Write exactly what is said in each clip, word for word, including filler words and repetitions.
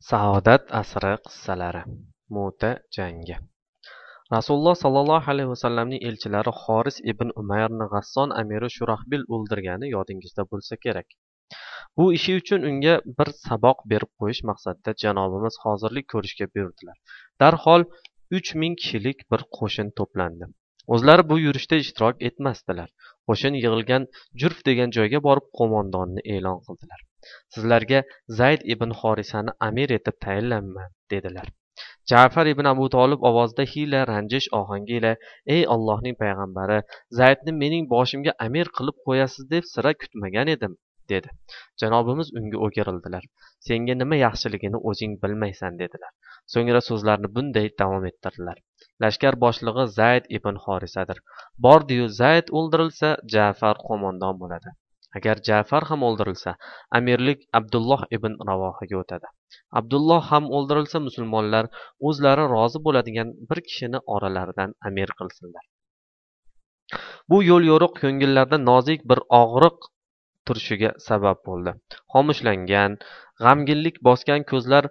Saodat asri qissalari. Mu'ta jangi. Rasululloh sallallohu alayhi vasallamning elchilari Xoris ibn Umayrni G'asson amiri Shurahbil o'ldirgani yodingizda bo'lsa kerak. Bu ishi uchun unga bir saboq berib qo'yish maqsadida Janobimiz hozirlik ko'rishga buyurdilar. Darhol uch ming kishilik bir qo'shin to'plandi. O'zlari bu yurishda ishtirok etmasdilar. Qo'shin yig'ilgan Jurf degan joyga borib qo'mondonni e'lon qildilar. Sizlarga Zayd ibn Xorisani amir etib tayinlanman dedilar. Ja'far ibn Abu Tolib ovozida hiyla ranjish ohangi ila: "Ey Allohning payg'ambari, Zaydni mening boshimga amir qilib qo'yasiz deb sira kutmagan edim", dedi. Janobimiz unga o'girildilar. "Senga nima yaxshiligini o'zing bilmaysan", dedilar. So'ngra so'zlarini bunday davom ettirdilar: "Lashkar boshlig'i Zayd ibn Xorisadir. Bordi-yu Zayd o'ldirilsa, Ja'far qo'mondon bo'ladi. Agar Ja'far ham o'ldirilsa, amirlik Abdulloh ibn Ravohaga o'tadi. Abdulloh ham o'ldirilsa, musulmonlar o'zlari rozi bo'ladigan bir kishini oralaridan amir qilsinlar." Bu yo'l yo'riq ko'ngillarda nozik bir og'riq turishiga sabab bo'ldi. Xomushlangan, g'amginlik bosgan ko'zlar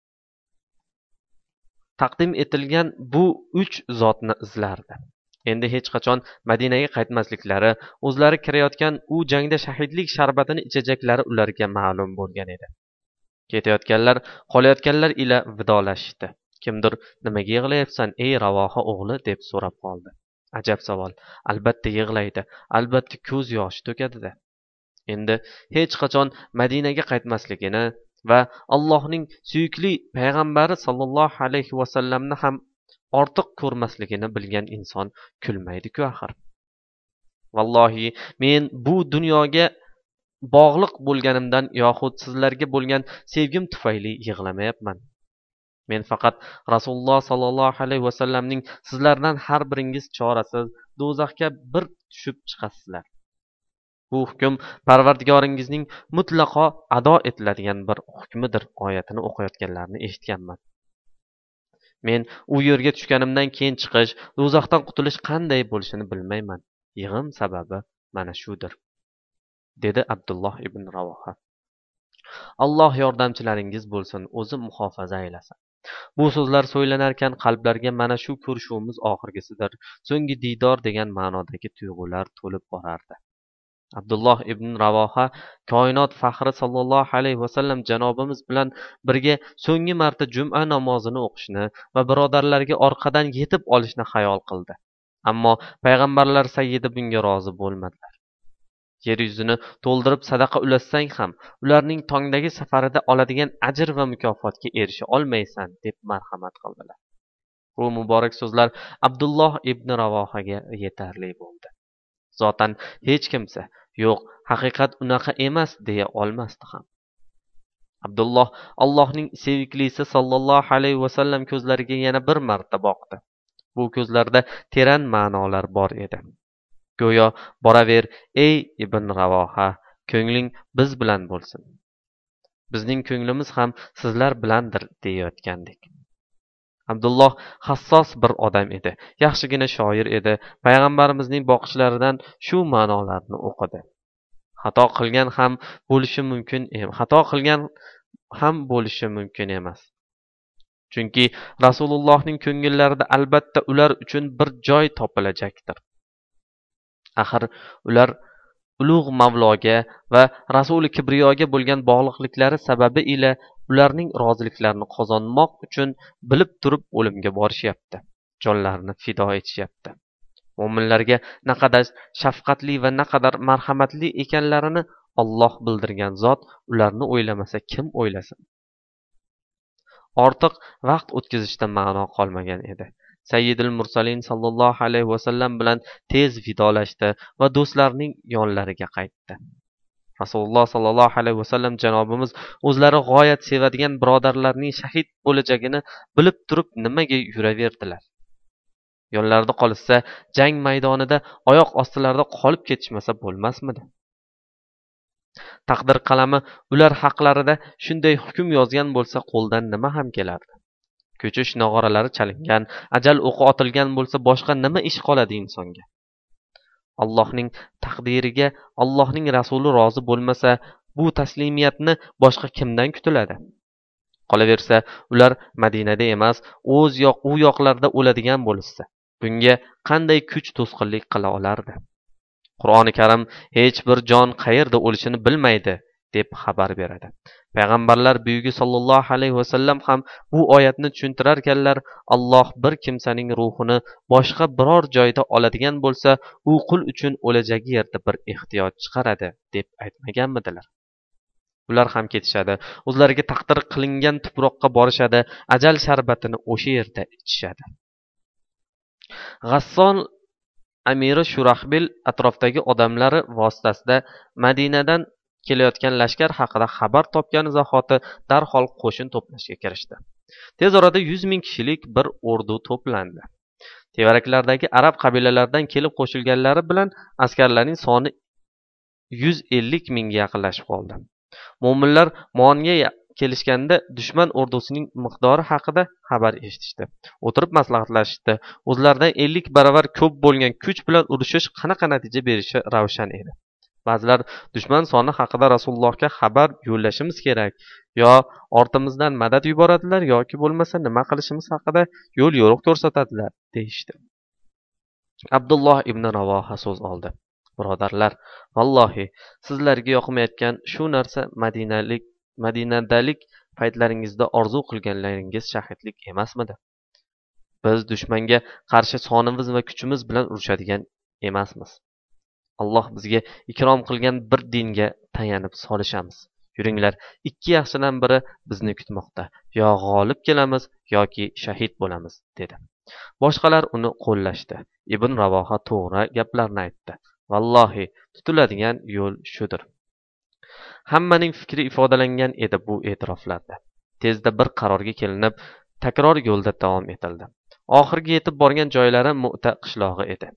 taqdim etilgan bu uch zotni izlardi. Endi hech qachon Madinaga qaytmasliklari, o'zlari kirayotgan u jangda shahidlik sharbatini ichajaklari ularga ma'lum bo'lgan edi. Ketayotganlar qolayotganlar ila vidolashishdi. Kimdir "Nimaga yig'layapsan, ey Ravoha o'g'li?" deb so'rab qoldi. Ajab savol. Albatta yig'laydi, albatta ko'z yoshi to'kadi-da. Endi hech qachon Madinaga qaytmasligini va Allohning suyukli payg'ambari sallallohu alayhi vasallamni ham ortiq ko'rmasligini bilgan inson kulmaydi-ku axir. Vallohi men bu dunyoga bog'liq bo'lganimdan yoxud sizlarga bo'lgan sevgim tufayli yig'lamayapman. Men faqat Rasululloh sallallohu alayhi vasallamning sizlardan har biringiz chorasiz do'zaxga bir tushib chiqasizlar. Bu hukm Parvardigoringizning mutlaqo ado etiladigan bir hukmidir oyatini o'qiyotganlarni eshitganman. Men u yerga tushganimdan keyin chiqish, do'zaxdan qutulish qanday bo'lishini bilmayman. Yig'im sababi mana shudir, dedi Abdulloh ibn Ravoha. Alloh yordamchilaringiz bo'lsin, o'zi muhofaza aylasin. Bu so'zlar so'ylanarkan qalblarga mana shu ko'rishuvimiz oxirgisidir, so'nggi diydor degan ma'nodagi tuyg'ular to'lib borardi. Abdulloh ibn Ravoha koinot faxri sallallohu alayhi vasallam janobimiz bilan birga so'nggi marta juma namozini o'qishni va birodarlarga orqadan yetib olishni xayol qildi. Ammo payg'ambarlar sayyidi bunga rozi bo'lmadilar. Yer yuzini to'ldirib sadaqa ulatsang ham ularning tongdagi safarida oladigan ajr va mukofotga erisha olmaysan deb marhamat qildilar. Bu muborak so'zlar Abdulloh ibn Ravohaga yetarli bo'ldi. Zotan hech kimsa "Yo'q, haqiqat unaqa emas" deya olmasdi ham. Abdulloh Allohning seviklisi sallallohu alayhi vasallam ko'zlariga yana bir marta boqdi. Bu ko'zlarda teran ma'nolar bor edi. Go'yo "Boraver, ey ibn Ravoha, ko'ngling biz bilan bo'lsin. Bizning ko'nglimiz ham sizlar bilandir" deyayotgandek. Abdulloh hassos bir odam edi, yaxshigina shoir edi. Payg'ambarimizning boqishlaridan shu ma'nolarni o'qidi. Xato qilgan ham bo'lishi mumkin emas. Xato qilgan ham bo'lishi mumkin emas. Chunki Rasulullohning ko'ngillarida albatta ular uchun bir joy topilajakdir. Axir ular ulug' Mavloga va Rasuli Kibriyoga bo'lgan bog'liqliklari sababi ila ularning roziliklarini qozonmoq uchun bilib turib o'limga borishyapti. Jonlarini fido etishyapti. Mo'minlarga naqadar shafqatli va naqadar marhamatli ekanlarini Alloh bildirgan zot ularni o'ylamasa kim o'ylasin? Ortiq vaqt o'tkazishda ma'no qolmagan edi. Sayyidul Mursalin sallallohu alayhi vasallam bilan tez vidolashdi va do'stlarining yonlariga qaytdi. Rasululloh sallallohu alayhi vasallam janobimiz o'zlari g'oyat sevadigan birodarlarning shahid bo'lajagini bilib turib nimaga yuraverdilar? Yonlarida qolsa, jang maydonida oyoq ostilarida qolib ketishmasa bo'lmasmidi? Taqdir qalami ular haqlarida shunday hukm yozgan bo'lsa, qo'ldan nima ham kelardi? Ko'chish nog'oralari chalingan, ajal o'qi otilgan bo'lsa, boshqa nima ish qoladi insonga? Allohning taqdiriga Allohning rasuli rozi bo'lmasa, bu taslimiyatni boshqa kimdan kutiladi? Qolaversa, ular Madinada emas, o'z yoq u yoqlarda o'ladigan bo'lsa, bunga qanday kuch to'sqinlik qila olardi? Qur'oni Karim hech bir jon qayerda o'lishini bilmaydi deb xabar beradi. Payg'ambarlar buyugi sollallohu alayhi vasallam ham bu oyatni tushuntirarkanlar, Alloh bir kimsaning ruhini boshqa biror joyda oladigan bo'lsa, u qul uchun o'lajagi yerda bir ehtiyot chiqaradi deb aytmaganmidilar? Ular ham ketishadi, o'zlariga taqdir qilingan tuproqqa borishadi, ajal sharbatini o'sha yerda ichishadi. G'asson amiri Shurahbil atrofdagi odamlari vositasida Madinadan kelayotgan lashkar haqida xabar topgan zahoti darhol qo'shin to'plashga kirishdi. Tez orada yuz ming kishilik bir ordu to'plandi. Tevaraklardagi arab qabilalaridan kelib qo'shilganlari bilan askarlarning soni yuz ellik mingga yaqinlashib qoldi. Mo'minlar Monga kelishganda dushman ordusining miqdori haqida xabar eshitishdi. O'tirib maslahatlashishdi. O'zlaridan ellik baravar ko'p bo'lgan kuch bilan urushish qanaqa natija berishi ravshan edi. Ba'zilar dushman soni haqida Rasulullohga xabar yo'llashimiz kerak, yo ortimizdan madad yuboradilar yoki bo'lmasa nima qilishimiz haqida yo'l yo'riq ko'rsatadilar deyishdi. Abdulloh ibn Ravoha so'z oldi. Birodarlar, vallohi sizlarga yoqmayotgan shu narsa Madinalik Madinadalik paytlaringizda orzu qilganlaringiz shahidlik emasmidi? Biz dushmanga qarshi sonimiz va kuchimiz bilan urushadigan emasmiz. Alloh bizga ikrom qilgan bir dinga tayanib solishamiz. Yuringlar, ikki yaxshidan biri bizni kutmoqda. Yo g'olib kelamiz yoki shahid bo'lamiz, dedi. Boshqalar uni qo'llashdi. Ibn Ravoha to'g'ri gaplarni aytdi. Vallohi tutiladigan yo'l shudir. Hammaning fikri ifodalangan edi bu e'tiroflarda. Tezda bir qarorga kelinib, takror yo'lda davom etildi. Oxirgi yetib borgan joylari Mu'ta qishlog'i edi.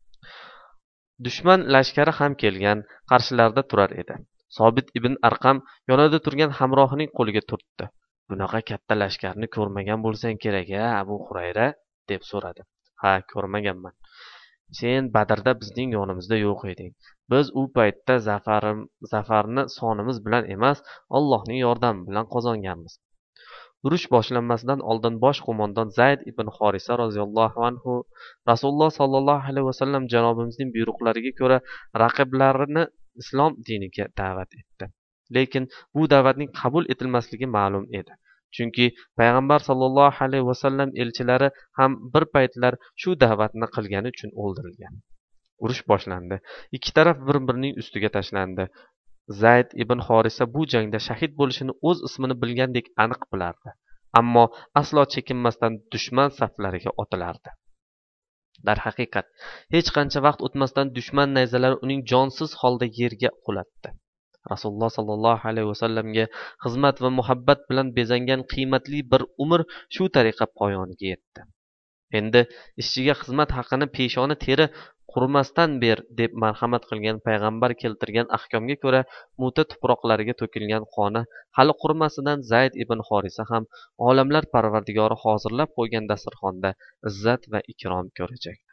Dushman lashkari ham kelgan, qarshilarida turar edi. Sobit ibn Arqam yonida turgan hamrohining qo'liga turtdi. Bunaqa katta lashkarni ko'rmagan bo'lsang kerak-a, Abu Hurayra, deb so'radi. Ha, ko'rmaganman. Sen Badrda bizning yonimizda yo'q eding. Biz u paytda zafarim, zafarni sonimiz bilan emas, Allohning yordami bilan qozonganmiz. Urush boshlanmasidan oldin bosh qo'mondon Zayd ibn Horisa roziyallohu anhu Rasululloh sollallohu alayhi vasallam janobimizning buyruqlariga ko'ra raqiblarini islom diniga da'vat etdi. Lekin bu da'vatning qabul etilmasligi ma'lum edi. Chunki payg'ambar sollallohu alayhi vasallam elchilari ham bir paytlar shu da'vatni qilgani uchun o'ldirilgan. Urush boshlandi. Ikki taraf bir-birining ustiga tashlandi. Zayd ibn Horisa bu jangda shahid bo'lishini o'z ismini bilgandek aniq bilardi. Ammo aslo chekinmasdan dushman saflariga otilardi. Darhaqiqat, hech qancha vaqt o'tmasdan dushman nayzalari uning jonsiz holda yerga qulatdi. Rasululloh sollallohu alayhi vasallamga xizmat va muhabbat bilan bezangan qiymatli bir umr shu tariqa poyoniga yetdi. Endi ishchiga xizmat haqini peshona teri qurimasdan ber deb marhamat qilgan payg'ambar keltirgan ahkomga ko'ra Mu'ta tuproqlariga to'kilgan qoni hali qurimasidan Zayd ibn Horisa ham olamlar parvardigori hozirlab qo'ygan dasturxonda izzat va ikrom ko'rajakdir.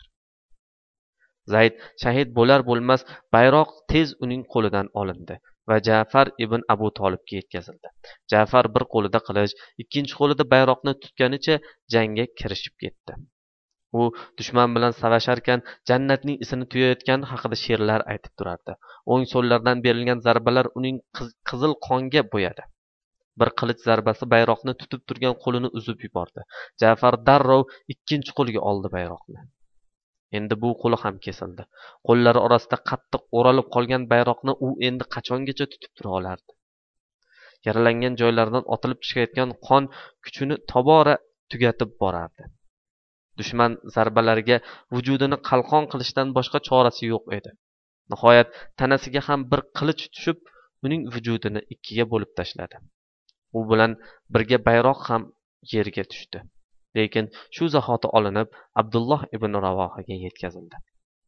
Zayd shahid bo'lar bo'lmas bayroq tez uning qo'lidan olindi va Ja'far ibn Abu Tolibga yetkazildi. Ja'far bir qo'lida qilich, ikkinchi qo'lida bayroqni tutganicha jangga kirishib ketdi. U dushman bilan savasharkan jannatning isini tuyayotgani haqida she'rlar aytib turardi. O'ng so'llardan berilgan zarbalar uning qizil qonga bo'yadi. Bir qilich zarbasi bayroqni tutib turgan qo'lini uzib yubordi. Ja'far darrov ikkinchi qo'liga oldi bayroqni. Endi bu qo'li ham kesildi. Qo'llari orasida qattiq o'ralib qolgan bayroqni u endi qachongacha tutib tura olardi? Yaralangan joylaridan otilib chiqayotgan qon kuchini tobora tugatib borardi. Dushman zarbalariga vujudini qalqon qilishdan boshqa chorasi yo'q edi. Nihoyat tanasiga ham bir qilich tushib, uning vujudini ikkiga bo'lib tashladi. U bilan birga bayroq ham yerga tushdi. Lekin shu zahoti olinib, Abdulloh ibn Ravohaga yetkazildi.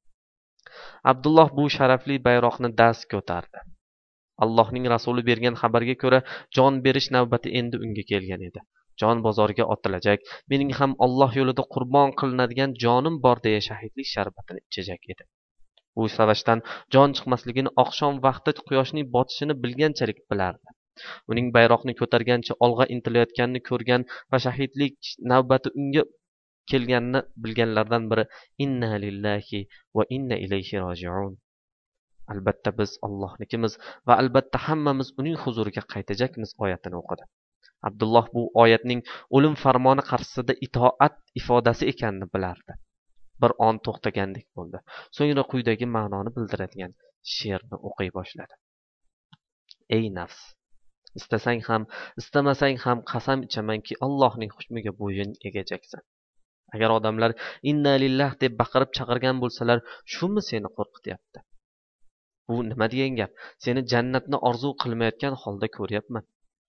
Abdulloh bu sharafli bayroqni dast ko'tardi. Allohning rasuli bergan xabarga ko'ra, jon berish navbati endi unga kelgan edi. Jon bozoriga otilajak, mening ham Alloh yo'lida qurbon qilinadigan jonim bor deya shahidlik sharbatini ichajak edi. U savashdan jon chiqmasligini oqshom vaqti quyoshning botishini bilganchalik bilardi. Uning bayroqni ko'targancha olg'a intilayotganini ko'rgan va shahidlik navbati unga kelganini bilganlardan biri inna lillahi va inna ilayhi rojiun. Albatta biz Allohnikimiz va albatta hammamiz uning huzuriga qaytajakmiz oyatini o'qidi. Abdulloh bu oyatning o'lim farmoni qarshisida itoat ifodasi ekanini bilardi. Bir on to'xtagandek bo'ldi. So'ngra quyidagi ma'noni bildiradigan she'rni o'qiy boshladi. Ey nafs, istasang ham, istamasang ham qasam ichamanki Allohning hukmiga bo'yin egajaksan. Agar odamlar inna lillah deb baqirib chaqirgan bo'lsalar, shumi seni qo'rqityapti? Bu nima degan gap? Seni jannatni orzu qilmayotgan holda ko'ryapman.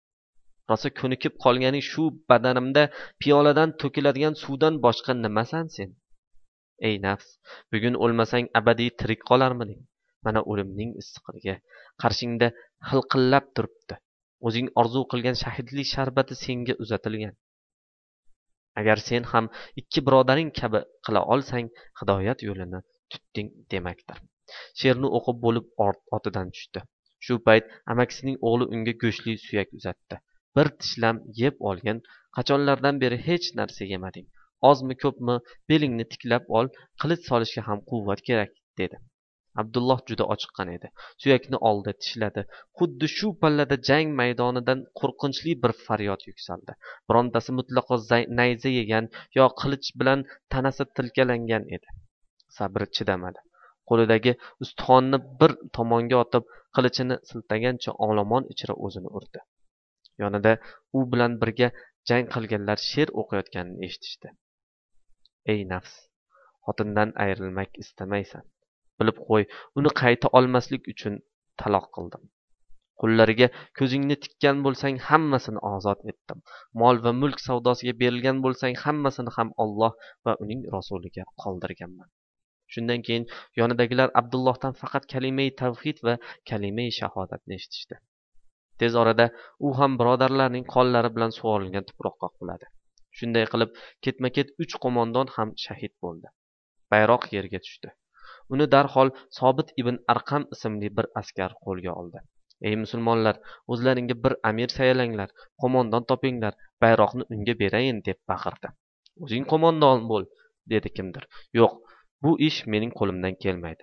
Rosa ko'nikib qolganing shu badanimda piyoladan to'kiladigan suvdan boshqa nimasan sen? Ey nafs, bugun o'lmasang abadiy tirik qolarmiding? Mana o'limning issiqligi qarshingda hilqillab turibdi. O'zing orzu qilgan shahidlik sharbati senga uzatilgan. Agar sen ham ikki birodaring kabi qila olsang, hidoyat yo'lini tutding demakdir. She'rni o'qib bo'lib otidan tushdi. Shu payt amakisining o'g'li unga go'shtli suyak uzatdi. Bir tishlam yeb olgin, qachonlardan beri hech narsa yemading. Ozmi ko'pmi belingni tiklab ol, qilich solishga ham quvvat kerak, dedi. Abdulloh juda ochiqqan edi. Suyakni oldi, tishladi. Xuddi shu pallada jang maydonidan qo'rqinchli bir faryod yuksaldi. Birontasi mutlaqo nayza yegan yo qilich bilan tanasi tilkalangan edi. Sabri chidamadi. Qo'lidagi ustixonni bir tomonga otib, qilichini siltagancha olomon ichra o'zini urdi. Yonida u bilan birga jang qilganlar she'r o'qiyotganini eshitishdi. Ey nafs, xotindan ayrilmak istamaysan. Bilib qo'y, uni qayta olmaslik uchun taloq qildim. Qullariga ko'zingni tikkan bo'lsang, hammasini ozod etdim. Mol va mulk savdosiga berilgan bo'lsang, hammasini ham Alloh va uning rasuliga qoldirganman. Shundan keyin yonidagilar Abdullohdan faqat kalima-i tavhid va kalima-i shahodatni eshitishdi. Tez orada u ham birodarlarning qonlari bilan sug'orilgan tuproqqa quladi. Shunday qilib, ketma-ket uch qo'mondon ham shahid bo'ldi. Bayroq yerga tushdi. Uni darhol Sobit ibn Arqam ismli bir askar qo'lga oldi. Ey musulmonlar, o'zlaringga bir amir sayalanglar, qo'mondon topinglar, bayroqni unga berayin deb baqirdi. O'zing qo'mondon bo'l, dedi kimdir. Yo'q, bu ish mening qo'limdan kelmaydi.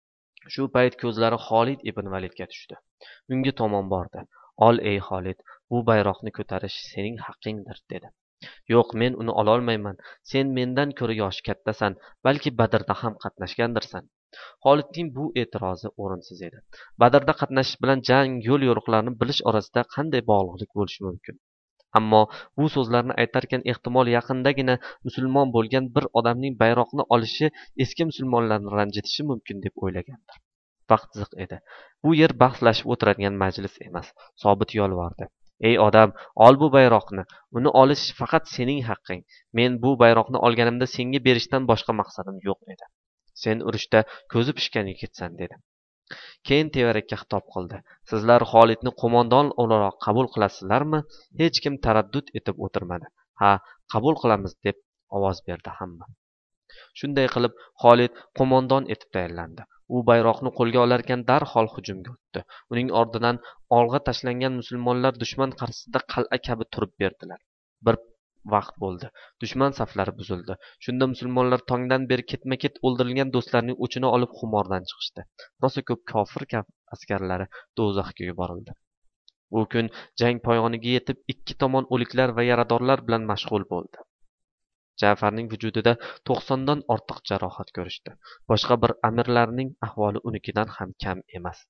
Shu payt ko'zlari Xolid ibn Validga tushdi. Unga tomon bordi. Ol ey Xolid, bu bayroqni ko'tarish sening haqqingdir, dedi. Yo'q, men uni ololmayman. Sen mendan ko'ra yoshi kattasan, balki Badrda ham qatnashgandirsan. Xolidning bu e'tirozi o'rinsiz edi. Badrda qatnashish bilan jang yo'l yo'riqlarini bilish orasida qanday bog'liqlik bo'lishi mumkin? Ammo bu so'zlarni aytarkan ehtimol yaqindagina musulmon bo'lgan bir odamning bayroqni olishi eski musulmonlarni ranjitishi mumkin deb o'ylagandir. Vaqt ziq edi. Bu yer bahslashib o'tiradigan majlis emas. Sobit yolvordi. Ey odam, ol bu bayroqni. Uni olish faqat sening haqqing. Men bu bayroqni olganimda senga berishdan boshqa maqsadim yo'q edi. Sen urushda ko'zi pishgan yigitsan, dedi. Keyin tevarakka xitob qildi. Sizlar Xolidni qo'mondon o'laroq qabul qilasizlarmi? Hech kim taraddud etib o'tirmadi. Ha, qabul qilamiz, deb ovoz berdi hamma. Shunday qilib Xolid qo'mondon etib tayinlandi. U bayroqni qo'lga olarkan darhol hujumga o'tdi. Uning ortidan olg'a tashlangan musulmonlar dushman qarshisida qal'a kabi turib berdilar. Bir vaqt bo'ldi. Dushman saflari buzildi. Shunda musulmonlar tongdan beri ketma-ket o'ldirilgan do'stlarining o'chini olib xumordan chiqishdi. Rosa ko'p kofir askarlari do'zaxga yuborildi. Bu kun jang poyoniga yetib ikki tomon o'liklar va yaradorlar bilan mashg'ul bo'ldi. Ja'farning vujudida to'qsondan ortiq jarohat ko'rishdi. Boshqa bir amirlarning ahvoli unikidan ham kam emas.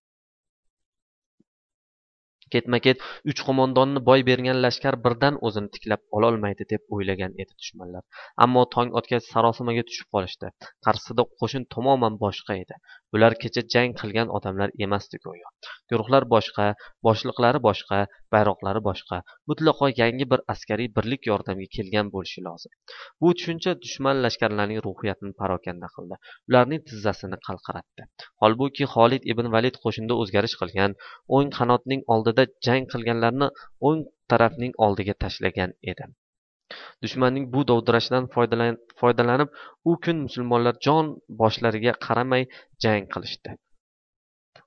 Ketma-ket uch qo'mondonni boy bergan lashkar birdan o'zini tiklab ololmaydi deb o'ylagan edi dushmanlar. Ammo tong otgach sarosimaga tushib qolishdi. Qarshisida qo'shin tamoman boshqa edi. Bular kecha jang qilgan odamlar emasdi go'yo. Guruhlar boshqa, boshliqlari boshqa, bayroqlari boshqa. Mutlaqo yangi bir askariy birlik yordamga kelgan bo'lishi lozim. Bu tushuncha dushman lashkarlarining ruhiyatini parokanda qildi. Ularning tizzasini qalqiratdi. Holbuki Xolid ibn Valid qo'shinda o'zgarish qilgan, o'ng qanotning oldida jang qilganlarni o'ng tarafning oldiga tashlagan edi. Dushmanning bu dovdirashidan foydalanib, u kun musulmonlar jon boshlariga qaramay jang qilishdi.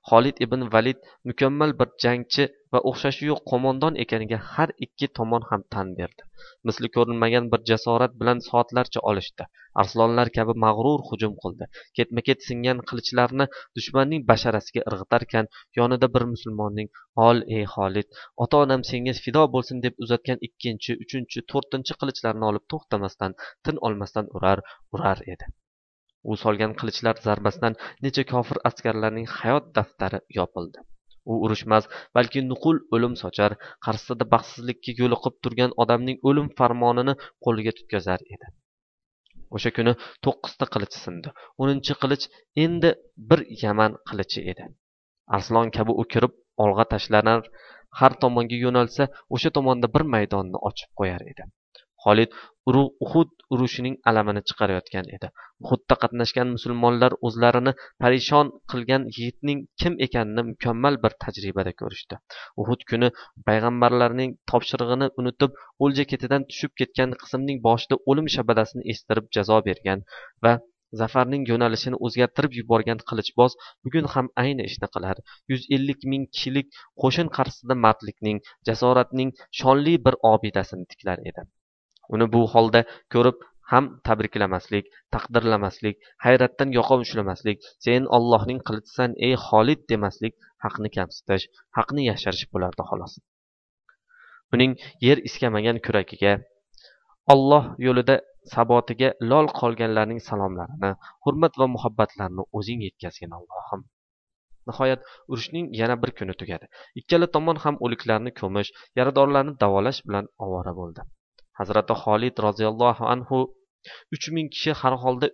Xolid ibn Valid mukammal bir jangchi va o'xshashi yo'q qo'mondon ekaniga har ikki tomon ham tan berdi. Misli ko'rilmagan bir jasorat bilan soatlarcha olishdi. Arslonlar kabi mag'rur hujum qildi. Ketma-ket singan qilichlarni dushmanning basharasiga irg'itarkan, yonida bir musulmonning "Ol ey Xolid, ota-onam senga fido bo'lsin" deb uzatgan ikkinchi, uchinchi, to'rtinchi qilichlarini olib to'xtamasdan, tin olmasdan urar, urar edi. U solgan qilichlar zarbasidan necha kofir askarlarning hayot daftari yopildi. U urushmas, balki nuqul o'lim sochar, qarshisida baxtsizlikka yo'liqib turgan odamning o'lim farmonini qo'liga tutkazar edi. O'sha kuni to'qqizta qilich sindi. o'ninchi qilich endi bir Yaman qilichi edi. Arslon kabi o'kirib olg'a tashlanar, har tomonga yo'nalsa, o'sha tomonda bir maydonni ochib qo'yar edi. Xolid Uhud urushining alamini chiqarayotgan edi. Uhudda qatnashgan musulmonlar o'zlarini parishon qilgan yigitning kim ekanini mukammal bir tajribada ko'rishdi. Uhud kuni payg'ambarlarning topshirig'ini unutib, o'lja ketidan tushib ketgan qismning boshida o'lim shabadasini estirib jazo bergan va zafarning yo'nalishini o'zgartirib yuborgan qilichboz bugun ham ayni ishni qilar. yuz ellik ming kishilik qo'shin qarshisida mardlikning, jasoratning shonli bir obidasini tiklar edi. Uni bu holda ko'rib ham tabriklamaslik, taqdirlamaslik, hayratdan yoqa ushlamaslik, sen Allohning qilichisan ey Xolid demaslik haqni kamsitish, haqni yashirish bo'lardi xolos. Uning yer iskamagan kuragiga, Alloh yo'lida sabotiga lol qolganlarning salomlarini, hurmat va muhabbatlarini o'zing yetkazgin Allohim. Nihoyat urushning yana bir kuni tugadi. Ikkala tomon ham o'liklarni ko'mish, yaradorlarni davolash bilan ovora bo'ldi. Hazrati Xolid roziyallohu anhu uch ming kishi har holda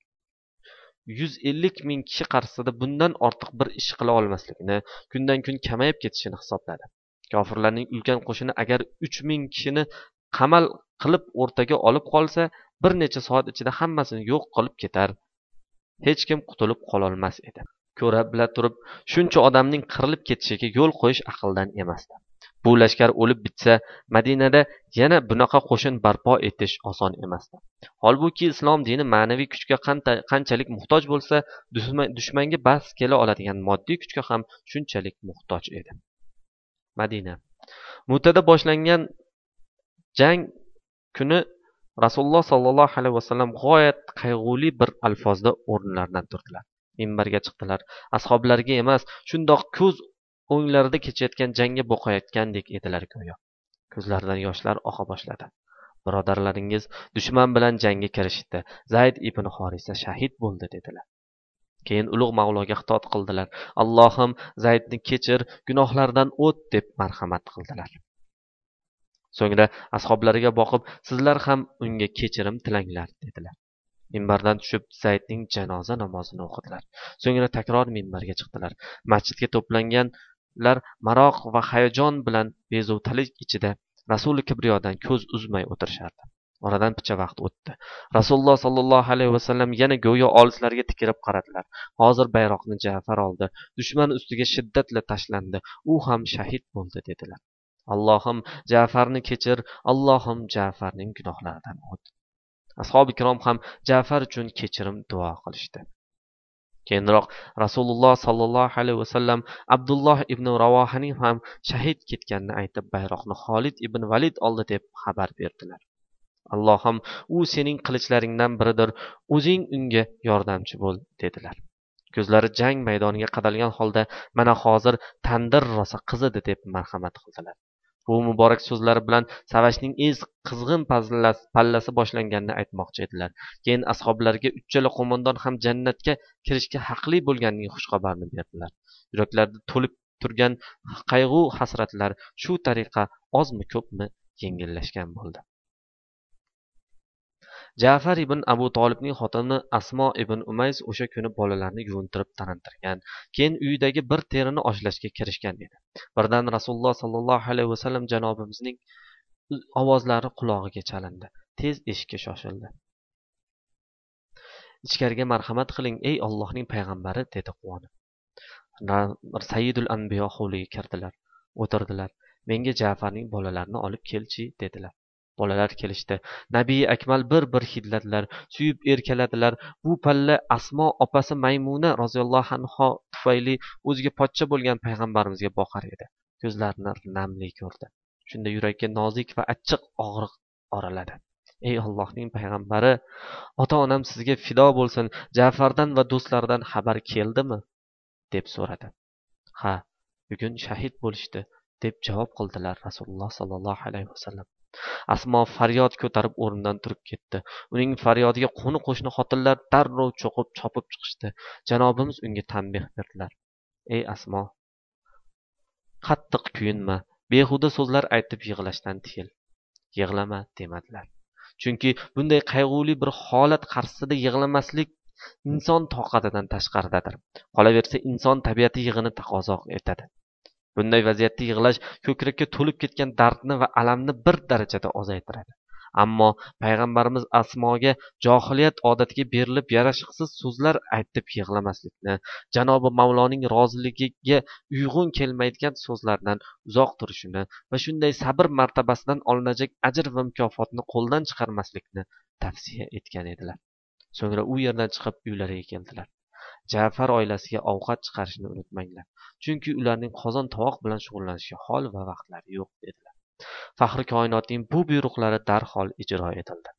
yuz ellik ming kishi qarshisida bundan ortiq bir ish qila olmasligini, kundan kun kamayib ketishini hisobladi. Kofirlarning ulkan qo'shini agar uch ming kishini qamal qilib o'rtaga olib qolsa, bir necha soat ichida hammasini yo'q qilib ketar. Hech kim qutulib qololmas edi. Ko'ra bila turib, shuncha odamning qirilib ketishiga yo'l qo'yish aqldan emasdi. Bu lashkar o'lib bitsa, Madinada yana bunaqa qo'shin barpo etish oson emasdi. Holbuki islom dini ma'naviy kuchga qanchalik muhtoj bo'lsa, dushmanga bas kela oladigan moddiy kuchga ham shunchalik muhtoj edi. Madina. Mutada boshlangan jang kuni Rasululloh sallallohu alayhi vasallam g'oyat qayg'uli bir alfozda o'rnlaridan turdilar. Minbarga chiqdilar. Ashablariga emas, shundoq ko'z o'nglarida kechayotgan jangga boqayotgandek edilar go'yo. Ko'zlaridan yoshlar oqa boshladi. Birodarlaringiz dushman bilan jangga kirishdi. Zayd ibn Horisa shahid bo'ldi dedilar. Keyin ulug' Mavloga xitob qildilar. Allohim Zaydni kechir, gunohlaridan o't deb marhamat qildilar. So'ngra ashablariga boqib, sizlar ham unga kechirim tilanglar dedilar. Minbardan tushib Zaydning janoza namozini o'qidilar. So'ngra takror minbarga chiqdilar. Masjidga to'planganlar maroq va hayajon bilan bezovtalik ichida Rasuli kibriyodan ko'z uzmay o'tirishardi. Oradan picha vaqt o'tdi. Rasululloh sallallohu alayhi vasallam yana go'yo olislarga tikilib qaradilar. Hozir bayroqni Ja'far oldi. Dushman ustiga shiddatla tashlandi. U ham shahid bo'ldi dedilar. Allohim Ja'farni kechir, Allohim Ja'farning gunohlaridan o't. Ashob ikrom ham Ja'far uchun kechirim duo qilishdi. Keyinroq Rasululloh sallallohu alayhi vasallam Abdulloh ibn Ravohaning ham shahid ketganini aytib, bayroqni Xolid ibn Valid oldi deb xabar berdilar. Allohim u sening qilichlaringdan biridir, o'zing unga yordamchi bo'l dedilar. Ko'zlari jang maydoniga qadalgan holda mana hozir tandir rosa qizidi deb marhamat qildilar. Bu muborak so'zlari bilan savashning ez qizg'in pallasi boshlanganini aytmoqchi edilar. Keyin ashablariga uchala qo'mondon ham jannatga kirishga haqli bo'lganining xushxabarini berdilar. Yuraklarida to'lib turgan qayg'u hasratlar shu tariqa ozmi ko'pmi yengillashgan bo'ldi. Ja'far ibn Abu Tolibning xotini Asmo ibn Umays o'sha kuni bolalarni yuvintirib tarantirgan. Keyin uyidagi bir terini oshlashga kirishgan edi. Birdan Rasululloh sallallohu alayhi vasallam janobimizning ovozlari qulog'iga chalindi. Tez eshikka shoshildi. Ichkariga marhamat qiling, ey Allohning payg'ambari dedi quvonib. Sayyidul Anbiyo hovliga kirdilar. O'tirdilar. Menga Ja'farning bolalarini olib kelchi dedilar. Bolalar kelishdi. Nabiy akmal bir-bir hidladilar, suyib erkaladilar. Bu palla Asmo opasi Maymuna roziyallohu anha tufayli o'ziga pochcha bo'lgan payg'ambarimizga boqar edi. Ko'zlarini namli ko'rdi. Shunda yurakka nozik va achchiq og'riq oraladi. Ey Allohning payg'ambari, ota-onam sizga fido bo'lsin, Ja'fardan va do'stlaridan xabar keldimi? Deb so'radi. Ha, bugun shahid bo'lishdi, deb javob qildilar Rasululloh sollallohu alayhi vasallam. Asmo faryod ko'tarib o'rnidan turib ketdi. Uning faryodiga qo'ni qo'shni xotinlar darrov cho'qib chopib chiqishdi. Janobimiz unga tanbeh berdilar. Ey Asmo, qattiq kuyinma, behuda so'zlar aytib yig'lashdan tiyil. Yig'lama demadilar. Chunki bunday qayg'uli bir holat qarshisida yig'lamaslik inson toqatidan tashqaridadir. Qolaversa inson tabiati yig'ini taqozo etadi. Bunday vaziyatda yig'lash ko'krakka to'lib ketgan dardni va alamni bir darajada ozaytiradi. Ammo payg'ambarimiz Asmoga johiliyat odatiga berilib yarashiqsiz so'zlar aytib yig'lamaslikni, Janobi Mavloning roziligiga uyg'un kelmaydigan so'zlardan uzoq turishini va shunday sabr martabasidan olinajak ajr va mukofotni qo'ldan chiqarmaslikni tavsiya etgan edilar. So'ngra u yerdan chiqib uylariga keldilar. Ja'far oilasiga ovqat chiqarishni unutmanglar. Chunki ularning qozon tovoq bilan shug'ullanishga hol va vaqtlari yo'q dedilar. Faxri koinotning bu buyruqlari darhol ijro etildi.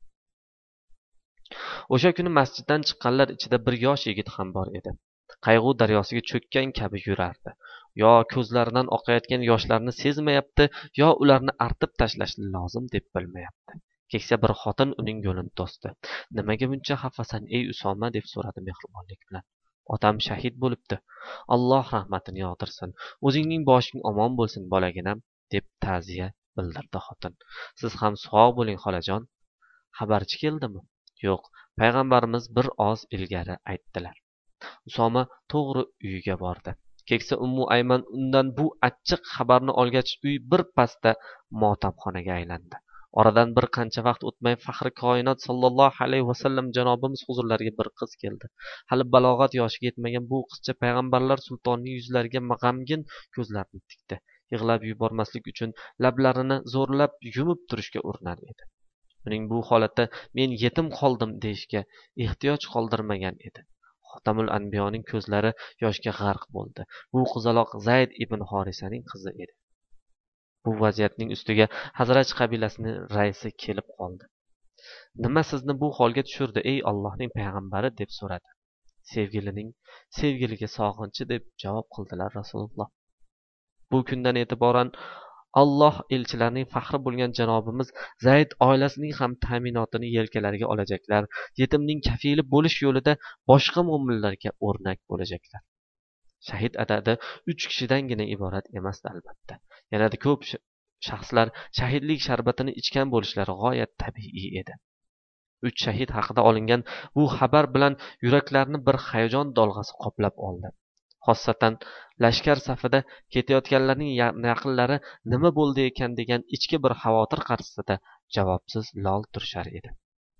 O'sha kuni masjiddan chiqqanlar ichida bir yosh yigit ham bor edi. Qayg'u daryosiga cho'kkan kabi yurardi. Yo ko'zlaridan oqayotgan yoshlarni sezmayapti, yo ularni artib tashlashni lozim deb bilmayapti. Keksa bir xotin uning yo'lini to'sdi. Nimaga buncha xafasan ey Usoma deb so'radi mehribonlik bilan. Otam shahid bo'libdi. Alloh rahmatini yog'dirsin. O'zingning boshing omon bo'lsin bolaginam deb ta'ziya bildirdi xotin. Siz ham sog' bo'ling xolajon. Xabarchi keldimi? Yo'q, payg'ambarimiz bir oz ilgari aytdilar. Usoma to'g'ri uyiga bordi. Keksa Ummu Ayman undan bu achchiq xabarni olgach uy bir pasda motamxonaga aylandi. Oradan bir qancha vaqt o'tmay faxri koinot sallallohu alayhi vasallam janobimiz huzurlariga bir qiz keldi. Hali balog'at yoshiga yetmagan bu qizcha payg'ambarlar sultonining yuzlariga g'amgin ko'zlarini tikdi. Yig'lab yubormaslik uchun lablarini zo'rlab yumib turishga urinar edi. Uning bu holatda men yetim qoldim deyishga ehtiyoj qoldirmagan edi. Xotamul Anbiyoning ko'zlari yoshga g'arq bo'ldi. Bu qizaloq Zayd ibn Horisaning qizi edi. Bu vaziyatning ustiga Hazraj qabilasining raisi kelib qoldi. Nima sizni bu holga tushirdi ey Allohning payg'ambari deb so'radi. Sevgilining sevgiliga sog'inchi deb javob qildilar Rasululloh. Bu kundan e'tiboran Alloh elchilarining faxri bo'lgan janobimiz Zayd oilasining ham ta'minotini yelkalariga olajaklar, yetimning kafili bo'lish yo'lida boshqa mo'minlarga o'rnak bo'lajaklar. Shahid adadi uch kishidangina iborat emas albatta. Yanada ko'p shaxslar shahidlik sharbatini ichgan bo'lishlari g'oyat tabiiy edi. Uch shahid haqida olingan bu xabar bilan yuraklarni bir hayajon dolg'asi qoplab oldi. Xossatan lashkar safida ketayotganlarning yaqinlari nima bo'ldi ekan degan ichki bir xavotir qarshisida javobsiz lol turishar edi.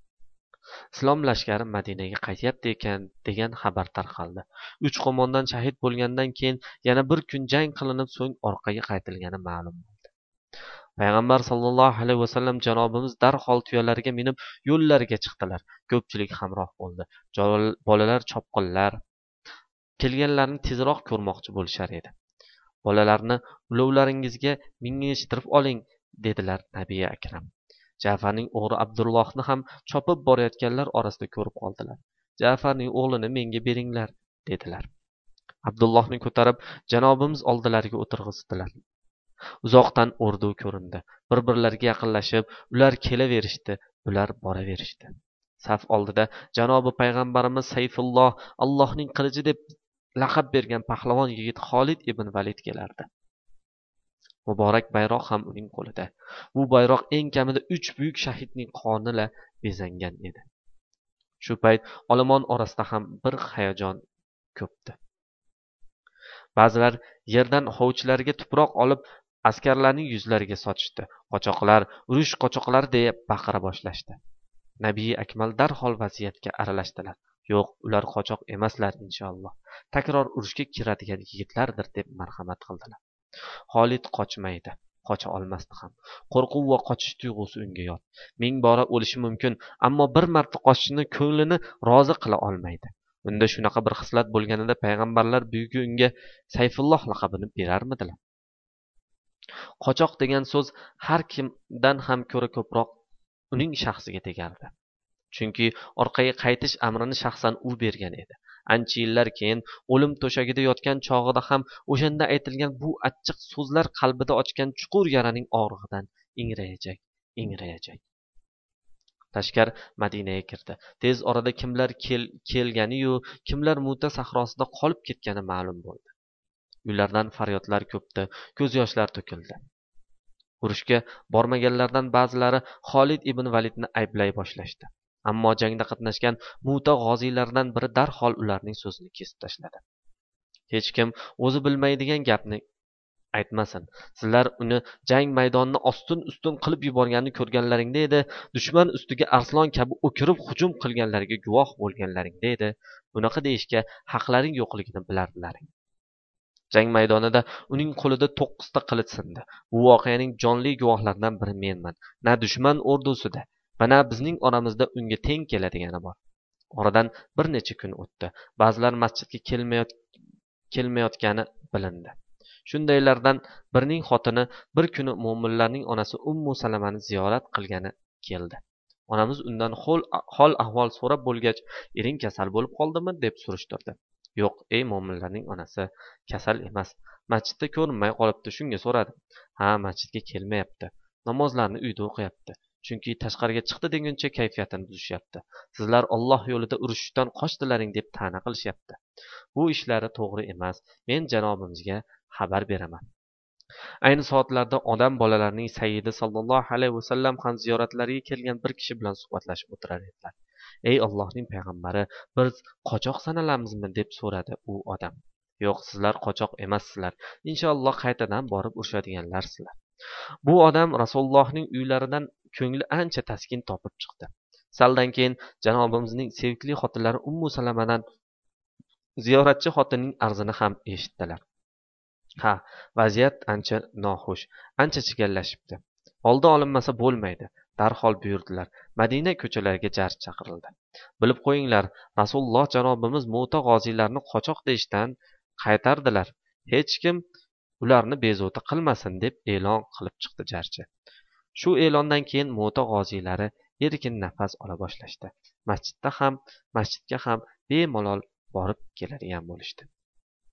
Islom lashkari Madinaga qaytyapti ekan degan xabar tarqaldi. Uch qo'mondan shahid bo'lgandan keyin yana bir kun jang qilinib so'ng orqaga qaytilgani ma'lum bo'ldi. Payg'ambar sallallohu alayhi vasallam janobimiz darhol tuyalariga minib yo'llariga chiqdilar. Ko'pchilik hamroh bo'ldi. Bolalar chopqinlar kelganlarni tezroq ko'rmoqchi bo'lishar edi. Bolalarni ulovlaringizga mingashtirib oling dedilar Nabiy akram. Ja'farning o'g'li Abdullohni ham chopib borayotganlar orasida ko'rib qoldilar. Ja'farning o'g'lini menga beringlar dedilar. Abdullohni ko'tarib janobimiz oldilariga o'tirg'izdilar. Uzoqdan o'rduv ko'rindi. Bir-birlariga yaqinlashib, ular kelaverishdi, ular boraverishdi. Saf oldida janobi payg'ambarimiz Sayfulloh, Allohning qilichi deb laqab bergan pahlavon yigit Xolid ibn Valid kelardi. Muborak bayroq ham uning qo'lida. Bu bayroq eng kamida uch buyuk shahidning qoni bilan bezangan edi. Shu payt olomon orasida ham bir hayajon ko'pdi. Ba'zilar yerdan hovuchlariga tuproq olib askarlarning yuzlariga sochishdi. Qochoqlar, urush qochoqlar deya baqira boshlashdi. Nabiy akmal darhol vaziyatga aralashdilar. Yo'q, ular qochoq emaslar inshaalloh. Takror urushga kiradigan yigitlardir deb marhamat qildilar. Xolid qochmaydi. qocha olmasdi ham. Qo'rquv va qochish tuyg'usi unga yot. Ming bora o'lishi mumkin, ammo bir marta qochishni ko'nglini rozi qila olmaydi. Unda shunaqa bir xislat bo'lganida payg'ambarlar buyuki unga Sayfulloh laqabini berarmidilar? Qochoq degan so'z har kimdan ham ko'ra ko'proq uning shaxsiga tegardi. Chunki orqaga qaytish amrini shaxsan u bergan edi. Ancha yillar keyin o'lim to'shagida yotgan chog'ida ham o'shanda aytilgan bu achchiq so'zlar qalbida ochgan chuqur yaraning og'rig'idan ingrayajak, ingrayajak. Lashkar Madinaga kirdi. Tez orada kimlar kel- kelgani-yu, kimlar Muta sahrosida qolib ketgani ma'lum bo'ldi. Uylardan faryodlar ko'pdi, ko'z yoshlar to'kildi. Urushga bormaganlardan ba'zilari Xolid ibn Validni ayblay boshlashdi. Ammo jangda qatnashgan Muta g'oziylaridan biri darhol ularning so'zini kesib tashladi. Hech kim o'zi bilmaydigan gapni aytmasin. Sizlar uni jang maydonini ostin-ustun qilib yuborganini ko'rganlaringda edi, dushman ustiga arslon kabi o'kirib hujum qilganlariga guvoh bo'lganlaringda edi. Bunaqa deyishga haqlaring yo'qligini bilardilaring. Jang maydonida uning qo'lida to'qqizta qilich sindi. Bu voqeaning jonli guvohlaridan biri menman. Na dushman ordusida va na bizning oramizda unga teng keladigani bor. Oradan bir necha kun o'tdi. Ba'zilar masjidga kelmayot kelmayotgani bilindi. Shundaylardan birining xotini bir kuni mo'minlarning onasi Ummu Salamani ziyorat qilgani keldi. Onamiz undan hol ahvol so'rab bo'lgach, "Ering kasal bo'lib qoldimi?" deb surishtirdi. "Yo'q, ey mo'minlarning onasi, kasal emas. Masjidda ko'rinmay qolibdi, shunga so'radim." "Ha, masjidga kelmayapti. Namozlarni uyda o'qiyapti. Chunki tashqariga chiqdi deguncha kayfiyatini buzishyapti. Sizlar Alloh yo'lida urushishdan qochdilaring deb ta'na qilishyapti. Bu ishlari to'g'ri emas. Men janobimizga xabar beraman." Ayni soatlarda odam bolalarining sayyidi sallallohu alayhi vasallam ham ziyoratlariga kelgan bir kishi bilan suhbatlashib o'tirar edilar. "Ey Allohning payg'ambari, biz qochoq sanalamizmi?" deb so'radi u odam. "Yo'q, sizlar qochoq emassizlar. Inshaalloh qaytadan borib urushadiganlarsizlar." Bu odam Rasulullohning uylaridan ko'ngli ancha taskin topib chiqdi. Saldan keyin janobimizning sevimli xotinlari Ummu Salamadan ziyoratchi xotinning arzini ham eshitdilar. Ha, vaziyat ancha noxush, ancha chigallashibdi. Oldi olinmasa bo'lmaydi. Darhol buyurdilar. Madina ko'chalariga jar chaqirildi. "Bilib qo'yinglar, Rasululloh janobimiz Mu'ta g'oziylarni qochoq deyishdan qaytardilar. Hech kim ularni bezovta qilmasin" deb e'lon qilib chiqdi jarchi. Shu e'londan keyin Mu'ta g'oziylari erkin nafas ola boshlashdi. Masjidda ham, masjidga ham bemalol borib keladigan bo'lishdi.